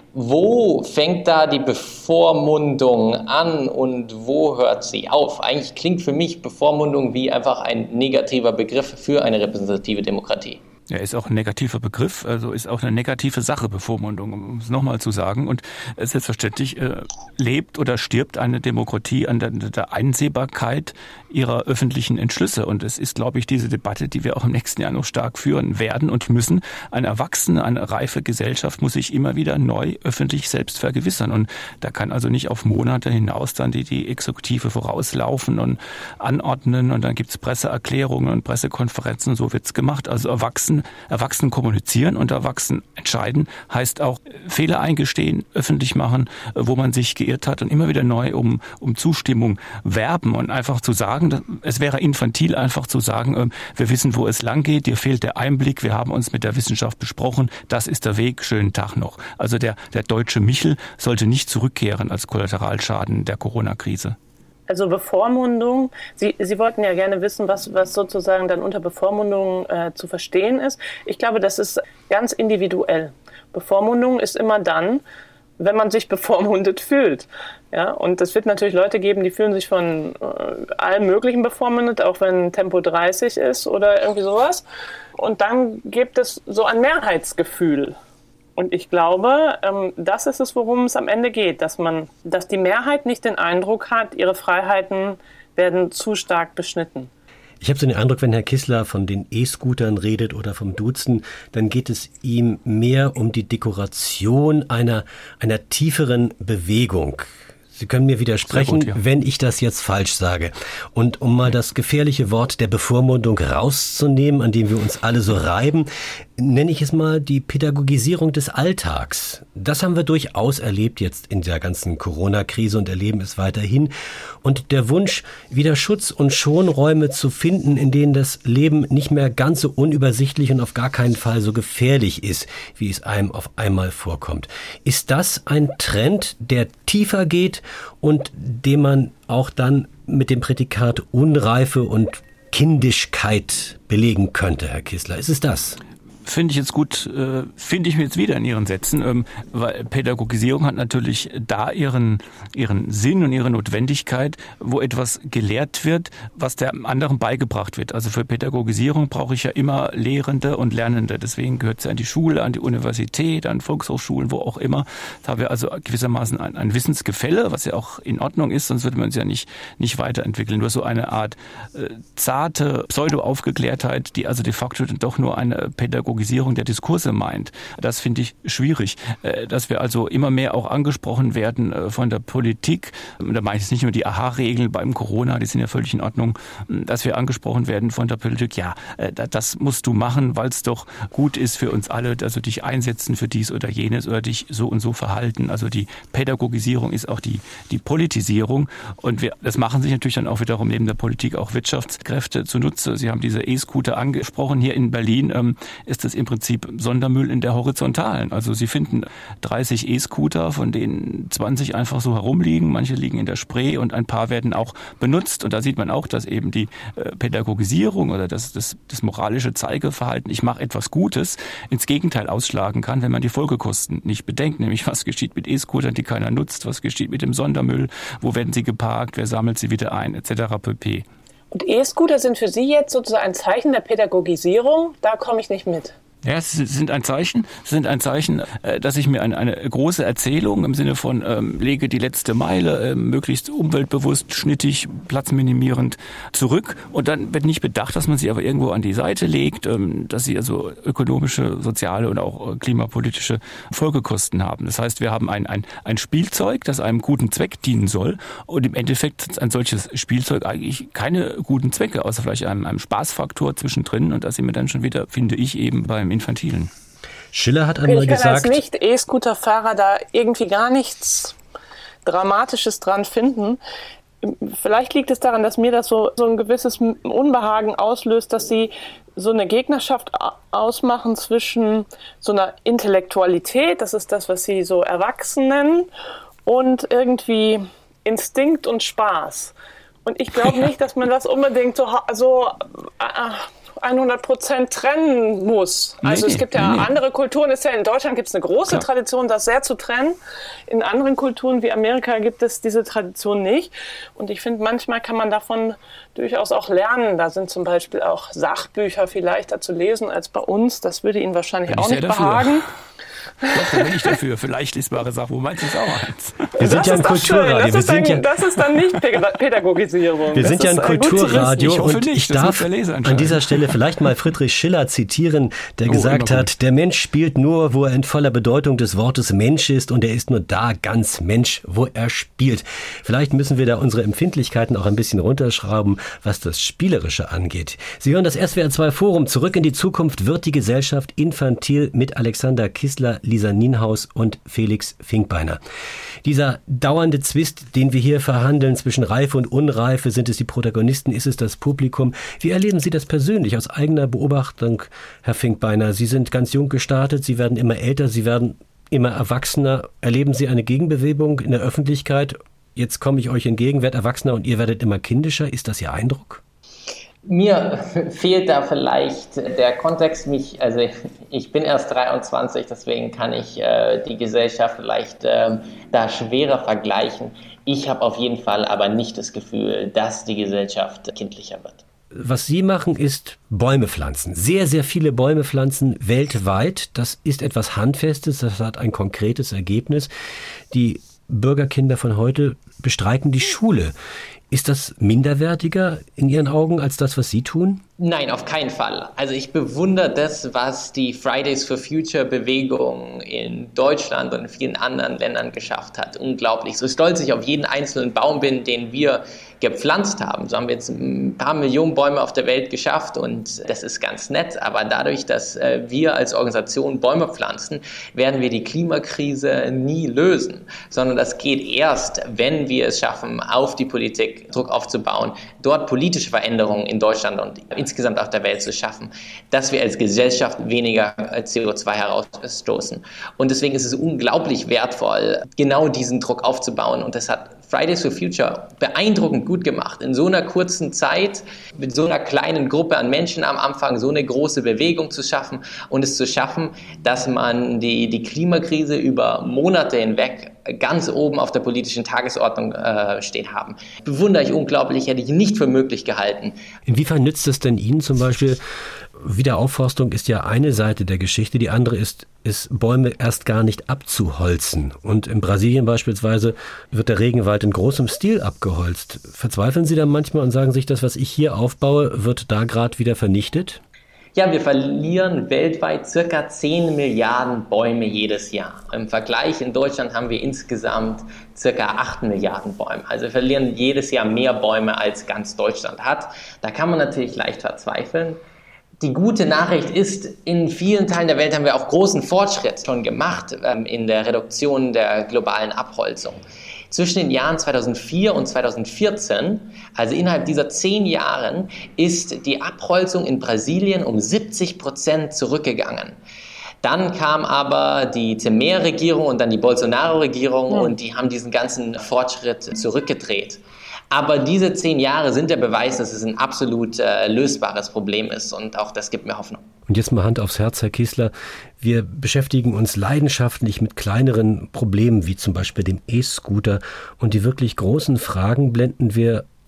wo fängt da die Bevormundung an und wo hört sie auf? Eigentlich klingt für mich Bevormundung wie einfach ein negativer Begriff für eine repräsentative Demokratie. Ja, ist auch ein negativer Begriff, also ist auch eine negative Sache, Bevormundung, um es nochmal zu sagen. Und selbstverständlich äh, lebt oder stirbt eine Demokratie an der, der Einsehbarkeit ihrer öffentlichen Entschlüsse. Und es ist, glaube ich, diese Debatte, die wir auch im nächsten Jahr noch stark führen werden und müssen. Eine erwachsene, eine reife Gesellschaft muss sich immer wieder neu öffentlich selbst vergewissern. Und da kann also nicht auf Monate hinaus dann die, die Exekutive vorauslaufen und anordnen. Und dann gibt's Presseerklärungen und Pressekonferenzen. So wird's gemacht. Also erwachsen Erwachsen kommunizieren und erwachsen entscheiden heißt auch Fehler eingestehen, öffentlich machen, wo man sich geirrt hat und immer wieder neu um, um Zustimmung werben und einfach zu sagen, es wäre infantil einfach zu sagen, wir wissen, wo es lang geht, dir fehlt der Einblick, wir haben uns mit der Wissenschaft besprochen, das ist der Weg, schönen Tag noch. Also der, der deutsche Michel sollte nicht zurückkehren als Kollateralschaden der Corona-Krise. Also Bevormundung, Sie, Sie wollten ja gerne wissen, was, was sozusagen dann unter Bevormundung äh, zu verstehen ist. Ich glaube, das ist ganz individuell. Bevormundung ist immer dann, wenn man sich bevormundet fühlt. Ja, und es wird natürlich Leute geben, die fühlen sich von äh, allem Möglichen bevormundet, auch wenn Tempo dreißig ist oder irgendwie sowas. Und dann gibt es so ein Mehrheitsgefühl. Und ich glaube, das ist es, worum es am Ende geht, dass man, dass die Mehrheit nicht den Eindruck hat, ihre Freiheiten werden zu stark beschnitten. Ich habe so den Eindruck, wenn Herr Kissler von den E-Scootern redet oder vom Duzen, dann geht es ihm mehr um die Dekoration einer, einer tieferen Bewegung. Sie können mir widersprechen, gut, ja. wenn ich das jetzt falsch sage. Und um mal das gefährliche Wort der Bevormundung rauszunehmen, an dem wir uns alle so reiben, nenne ich es mal die Pädagogisierung des Alltags. Das haben wir durchaus erlebt jetzt in der ganzen Corona-Krise und erleben es weiterhin. Und der Wunsch, wieder Schutz- und Schonräume zu finden, in denen das Leben nicht mehr ganz so unübersichtlich und auf gar keinen Fall so gefährlich ist, wie es einem auf einmal vorkommt. Ist das ein Trend, der tiefer geht und den man auch dann mit dem Prädikat Unreife und Kindischkeit belegen könnte, Herr Kissler? Ist es das? Finde ich jetzt gut, äh, finde ich mir jetzt wieder in Ihren Sätzen, ähm, weil Pädagogisierung hat natürlich da ihren, ihren Sinn und ihre Notwendigkeit, wo etwas gelehrt wird, was der anderen beigebracht wird. Also für Pädagogisierung brauche ich ja immer Lehrende und Lernende. Deswegen gehört es ja an die Schule, an die Universität, an Volkshochschulen, wo auch immer. Da haben wir also gewissermaßen ein, ein Wissensgefälle, was ja auch in Ordnung ist, sonst würde man es ja nicht, nicht weiterentwickeln. Nur so eine Art äh, zarte Pseudo-Aufgeklärtheit, die also de facto dann doch nur eine Pädagogisierung der Diskurse meint. Das finde ich schwierig, dass wir also immer mehr auch angesprochen werden von der Politik. Da meine ich jetzt nicht nur die Aha-Regeln beim Corona, die sind ja völlig in Ordnung, dass wir angesprochen werden von der Politik. Ja, das musst du machen, weil es doch gut ist für uns alle, also dich einsetzen für dies oder jenes oder dich so und so verhalten. Also die Pädagogisierung ist auch die, die Politisierung und wir, das machen sich natürlich dann auch wiederum neben der Politik auch Wirtschaftskräfte zunutze. Sie haben diese E-Scooter angesprochen. Hier in Berlin ähm, ist das im Prinzip Sondermüll in der Horizontalen. Also Sie finden dreißig E-Scooter, von denen zwanzig einfach so herumliegen, manche liegen in der Spree und ein paar werden auch benutzt. Und da sieht man auch, dass eben die äh, Pädagogisierung oder das, das, das moralische Zeigeverhalten, ich mache etwas Gutes, ins Gegenteil ausschlagen kann, wenn man die Folgekosten nicht bedenkt. Nämlich, was geschieht mit E-Scootern, die keiner nutzt, was geschieht mit dem Sondermüll, wo werden sie geparkt, wer sammelt sie wieder ein, et cetera pp. Und E-Scooter sind für Sie jetzt sozusagen ein Zeichen der Pädagogisierung? Da komme ich nicht mit. Ja, es sind ein Zeichen, es sind ein Zeichen, dass ich mir eine, eine große Erzählung im Sinne von ähm, lege die letzte Meile, äh, möglichst umweltbewusst, schnittig, platzminimierend zurück und dann wird nicht bedacht, dass man sie aber irgendwo an die Seite legt, ähm, dass sie also ökonomische, soziale und auch äh, klimapolitische Folgekosten haben. Das heißt, wir haben ein, ein, ein Spielzeug, das einem guten Zweck dienen soll und im Endeffekt hat ein solches Spielzeug eigentlich keine guten Zwecke, außer vielleicht einem, einem Spaßfaktor zwischendrin und da sind wir dann schon wieder, finde ich, eben beim Infantilen. Schiller hat einmal ich kann gesagt... als Nicht-E-Scooter-Fahrer da irgendwie gar nichts Dramatisches dran finden. Vielleicht liegt es daran, dass mir das so, so ein gewisses Unbehagen auslöst, dass sie so eine Gegnerschaft ausmachen zwischen so einer Intellektualität, das ist das, was sie so erwachsen nennen, und irgendwie Instinkt und Spaß. Und ich glaube nicht, dass man das unbedingt so... so hundert Prozent trennen muss. Also nee, es gibt ja nee. andere Kulturen, ist ja in Deutschland gibt es eine große Klar. Tradition, das sehr zu trennen. In anderen Kulturen wie Amerika gibt es diese Tradition nicht. Und ich finde, manchmal kann man davon durchaus auch lernen. Da sind zum Beispiel auch Sachbücher viel leichter zu lesen als bei uns. Das würde Ihnen wahrscheinlich bin auch nicht behagen. Doch, da bin ich dafür, für leicht lesbare Sachen. Wo meinst du es auch eins? Wir sind das ja ein Kulturradio. Das, wir dann, ja, das ist dann nicht Pädagogisierung. Wir das sind ja ein Kulturradio ich und nicht, ich darf an dieser Stelle vielleicht mal Friedrich Schiller zitieren, der oh, gesagt hat, der Mensch spielt nur, wo er in voller Bedeutung des Wortes Mensch ist und er ist nur da ganz Mensch, wo er spielt. Vielleicht müssen wir da unsere Empfindlichkeiten auch ein bisschen runterschrauben, was das Spielerische angeht. Sie hören das S W R zwei Forum. Zurück in die Zukunft wird die Gesellschaft infantil mit Alexander Kissler, Lisa Nienhaus und Felix Finkbeiner. Dieser dauernde Zwist, den wir hier verhandeln zwischen Reife und Unreife, sind es die Protagonisten, ist es das Publikum? Wie erleben Sie das persönlich aus eigener Beobachtung, Herr Finkbeiner? Sie sind ganz jung gestartet, Sie werden immer älter, Sie werden immer erwachsener. Erleben Sie eine Gegenbewegung in der Öffentlichkeit? Jetzt komme ich euch entgegen, werde erwachsener und ihr werdet immer kindischer. Ist das Ihr Eindruck? Mir fehlt da vielleicht der Kontext. Mich, also ich bin erst dreiundzwanzig, deswegen kann ich äh, die Gesellschaft vielleicht äh, da schwerer vergleichen. Ich habe auf jeden Fall aber nicht das Gefühl, dass die Gesellschaft kindlicher wird. Was Sie machen, ist Bäume pflanzen. Sehr, sehr viele Bäume pflanzen weltweit. Das ist etwas Handfestes, das hat ein konkretes Ergebnis. Die Bürgerkinder von heute bestreiten die Schule. Ist das minderwertiger in Ihren Augen als das, was Sie tun? Nein, auf keinen Fall. Also ich bewundere das, was die Fridays for Future Bewegung in Deutschland und in vielen anderen Ländern geschafft hat. Unglaublich. So stolz ich auf jeden einzelnen Baum bin, den wir gepflanzt haben. So haben wir jetzt ein paar Millionen Bäume auf der Welt geschafft und das ist ganz nett. Aber dadurch, dass wir als Organisation Bäume pflanzen, werden wir die Klimakrise nie lösen. Sondern das geht erst, wenn wir es schaffen, auf die Politik Druck aufzubauen, dort politische Veränderungen in Deutschland und insgesamt auf der Welt zu schaffen, dass wir als Gesellschaft weniger C O zwei herausstoßen. Und deswegen ist es unglaublich wertvoll, genau diesen Druck aufzubauen. Und das hat Fridays for Future beeindruckend gut gemacht. In so einer kurzen Zeit, mit so einer kleinen Gruppe an Menschen am Anfang, so eine große Bewegung zu schaffen und es zu schaffen, dass man die, die Klimakrise über Monate hinweg ganz oben auf der politischen Tagesordnung äh, stehen haben. Bewundere ich unglaublich, hätte ich nicht für möglich gehalten. Inwiefern nützt es denn Ihnen zum Beispiel? Wiederaufforstung ist ja eine Seite der Geschichte, die andere ist, ist Bäume erst gar nicht abzuholzen. Und in Brasilien beispielsweise wird der Regenwald in großem Stil abgeholzt. Verzweifeln Sie da manchmal und sagen sich, das, was ich hier aufbaue, wird da gerade wieder vernichtet? Ja, wir verlieren weltweit circa zehn Milliarden Bäume jedes Jahr. Im Vergleich in Deutschland haben wir insgesamt circa acht Milliarden Bäume. Also wir verlieren jedes Jahr mehr Bäume, als ganz Deutschland hat. Da kann man natürlich leicht verzweifeln. Die gute Nachricht ist, in vielen Teilen der Welt haben wir auch großen Fortschritt schon gemacht ähm, in der Reduktion der globalen Abholzung. Zwischen den Jahren zweitausendvier und zweitausendvierzehn, also innerhalb dieser zehn Jahren, ist die Abholzung in Brasilien um siebzig Prozent zurückgegangen. Dann kam aber die Temer-Regierung und dann die Bolsonaro-Regierung ja. und die haben diesen ganzen Fortschritt zurückgedreht. Aber diese zehn Jahre sind der Beweis, dass es ein absolut äh, lösbares Problem ist und auch das gibt mir Hoffnung. Und jetzt mal Hand aufs Herz, Herr Kissler. Wir beschäftigen uns leidenschaftlich mit kleineren Problemen, wie zum Beispiel dem E-Scooter. Und die wirklich großen Fragen blenden wir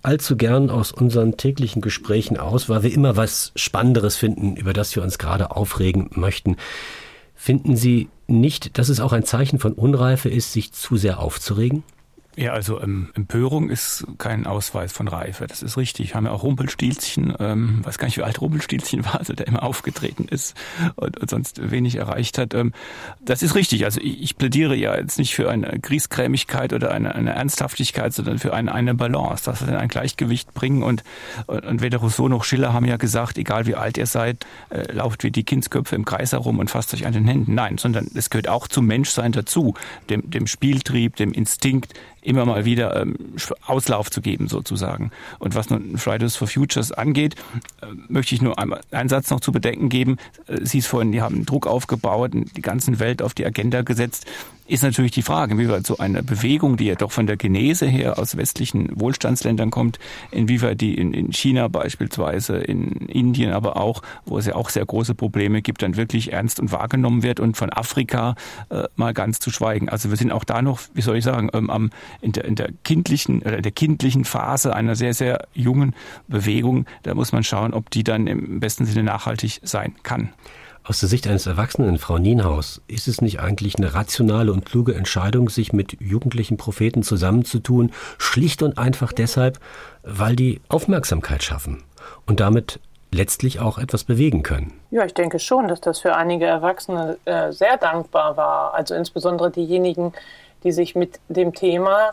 allzu gern aus unseren täglichen Gesprächen aus, weil wir immer was Spannenderes finden, über das wir uns gerade aufregen möchten. Finden Sie nicht, dass es auch ein Zeichen von Unreife ist, sich zu sehr aufzuregen? Ja, also ähm, Empörung ist kein Ausweis von Reife. Das ist richtig. Haben ja auch Rumpelstilzchen, ähm, weiß gar nicht, wie alt Rumpelstilzchen war, also der immer aufgetreten ist und, und sonst wenig erreicht hat. Ähm, das ist richtig. Also ich, ich plädiere ja jetzt nicht für eine Griesgrämigkeit oder eine, eine Ernsthaftigkeit, sondern für eine, eine Balance, dass wir ein Gleichgewicht bringen. Und, und, und weder Rousseau noch Schiller haben ja gesagt, egal wie alt ihr seid, äh, lauft wie die Kindsköpfe im Kreis herum und fasst euch an den Händen. Nein, sondern es gehört auch zum Menschsein dazu, dem, dem Spieltrieb, dem Instinkt, immer mal wieder ähm, Auslauf zu geben sozusagen. Und was nun Fridays for Futures angeht, äh, möchte ich nur einmal einen Satz noch zu bedenken geben. Äh, Sie ist vorhin, die haben Druck aufgebaut und die ganze Welt auf die Agenda gesetzt. Ist natürlich die Frage, inwieweit so eine Bewegung, die ja doch von der Genese her aus westlichen Wohlstandsländern kommt, inwieweit die in, in China beispielsweise, in Indien aber auch, wo es ja auch sehr große Probleme gibt, dann wirklich ernst und wahrgenommen wird und von Afrika äh, mal ganz zu schweigen. Also wir sind auch da noch, wie soll ich sagen, ähm, am in der in der kindlichen oder der kindlichen Phase einer sehr, sehr jungen Bewegung. Da muss man schauen, ob die dann im besten Sinne nachhaltig sein kann. Aus der Sicht eines Erwachsenen, Frau Nienhaus, ist es nicht eigentlich eine rationale und kluge Entscheidung, sich mit jugendlichen Propheten zusammenzutun, schlicht und einfach deshalb, weil die Aufmerksamkeit schaffen und damit letztlich auch etwas bewegen können? Ja, ich denke schon, dass das für einige Erwachsene äh, sehr dankbar war. Also insbesondere diejenigen, die sich mit dem Thema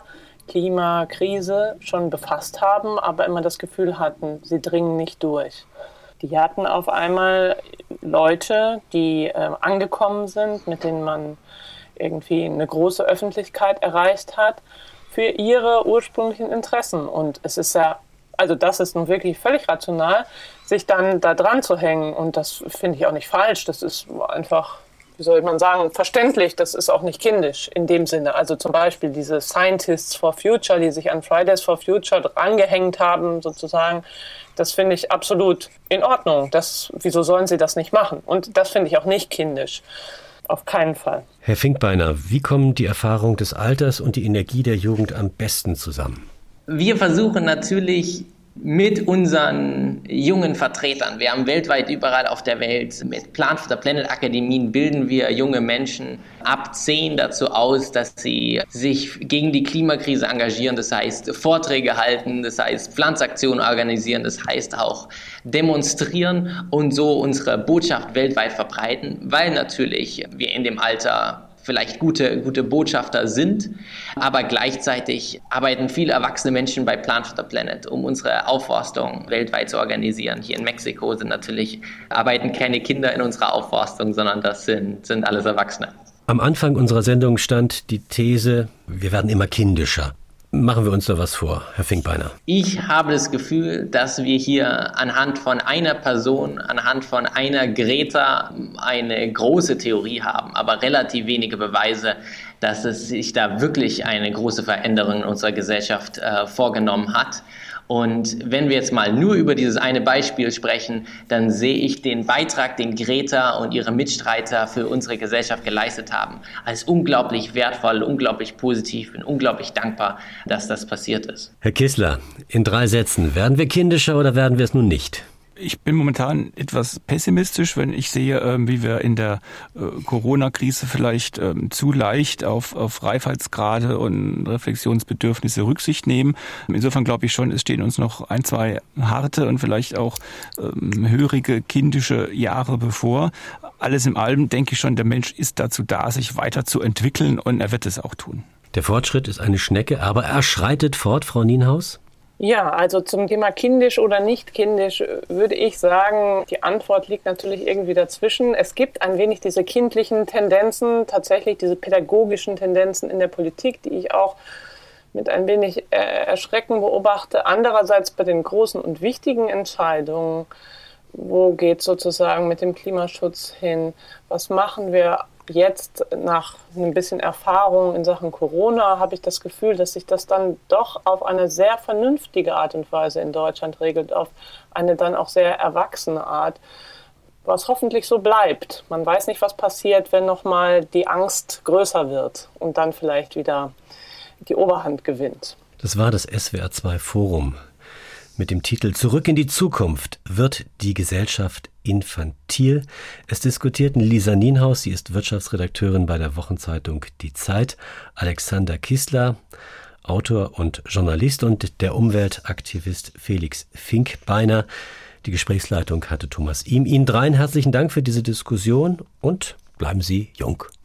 Klimakrise schon befasst haben, aber immer das Gefühl hatten, sie dringen nicht durch. Die hatten auf einmal Leute, die äh, angekommen sind, mit denen man irgendwie eine große Öffentlichkeit erreicht hat, für ihre ursprünglichen Interessen. Und es ist ja, also das ist nun wirklich völlig rational, sich dann da dran zu hängen. Und das finde ich auch nicht falsch. Das ist einfach, wie soll man sagen, verständlich. Das ist auch nicht kindisch in dem Sinne. Also zum Beispiel diese Scientists for Future, die sich an Fridays for Future drangehängt haben, sozusagen. Das finde ich absolut in Ordnung. Das, wieso sollen sie das nicht machen? Und das finde ich auch nicht kindisch. Auf keinen Fall. Herr Finkbeiner, wie kommen die Erfahrung des Alters und die Energie der Jugend am besten zusammen? Wir versuchen natürlich mit unseren jungen Vertretern. Wir haben weltweit überall auf der Welt mit Plan for the Planet Akademien bilden wir junge Menschen ab zehn dazu aus, dass sie sich gegen die Klimakrise engagieren. Das heißt Vorträge halten, das heißt Pflanzaktionen organisieren, das heißt auch demonstrieren und so unsere Botschaft weltweit verbreiten, weil natürlich wir in dem Alter vielleicht gute, gute Botschafter sind, aber gleichzeitig arbeiten viele erwachsene Menschen bei Plan for the Planet, um unsere Aufforstung weltweit zu organisieren. Hier in Mexiko sind natürlich, arbeiten keine Kinder in unserer Aufforstung, sondern das sind, sind alles Erwachsene. Am Anfang unserer Sendung stand die These, wir werden immer kindischer. Machen wir uns da was vor, Herr Finkbeiner? Ich habe das Gefühl, dass wir hier anhand von einer Person, anhand von einer Greta eine große Theorie haben, aber relativ wenige Beweise, dass es sich da wirklich eine große Veränderung in unserer Gesellschaft äh, vorgenommen hat. Und wenn wir jetzt mal nur über dieses eine Beispiel sprechen, dann sehe ich den Beitrag, den Greta und ihre Mitstreiter für unsere Gesellschaft geleistet haben, als unglaublich wertvoll, unglaublich positiv und unglaublich dankbar, dass das passiert ist. Herr Kissler, in drei Sätzen, werden wir kindischer oder werden wir es nun nicht? Ich bin momentan etwas pessimistisch, wenn ich sehe, ähm, wie wir in der äh, Corona-Krise vielleicht ähm, zu leicht auf, auf Reifheitsgrade und Reflexionsbedürfnisse Rücksicht nehmen. Insofern glaube ich schon, es stehen uns noch ein, zwei harte und vielleicht auch ähm, hörige kindische Jahre bevor. Alles in allem denke ich schon, der Mensch ist dazu da, sich weiterzuentwickeln und er wird es auch tun. Der Fortschritt ist eine Schnecke, aber er schreitet fort, Frau Nienhaus? Ja, also zum Thema kindisch oder nicht kindisch würde ich sagen, die Antwort liegt natürlich irgendwie dazwischen. Es gibt ein wenig diese kindlichen Tendenzen, tatsächlich diese pädagogischen Tendenzen in der Politik, die ich auch mit ein wenig Erschrecken beobachte. Andererseits bei den großen und wichtigen Entscheidungen, wo geht sozusagen mit dem Klimaschutz hin, was machen wir jetzt nach ein bisschen Erfahrung in Sachen Corona, habe ich das Gefühl, dass sich das dann doch auf eine sehr vernünftige Art und Weise in Deutschland regelt, auf eine dann auch sehr erwachsene Art, was hoffentlich so bleibt. Man weiß nicht, was passiert, wenn nochmal die Angst größer wird und dann vielleicht wieder die Oberhand gewinnt. Das war das S W R zwei Forum. mit dem Titel Zurück in die Zukunft. Wird die Gesellschaft infantil? Es diskutierten Lisa Nienhaus, sie ist Wirtschaftsredakteurin bei der Wochenzeitung Die Zeit, Alexander Kissler, Autor und Journalist, und der Umweltaktivist Felix Finkbeiner. Die Gesprächsleitung hatte Thomas Ihm. Ihnen dreien herzlichen Dank für diese Diskussion und bleiben Sie jung.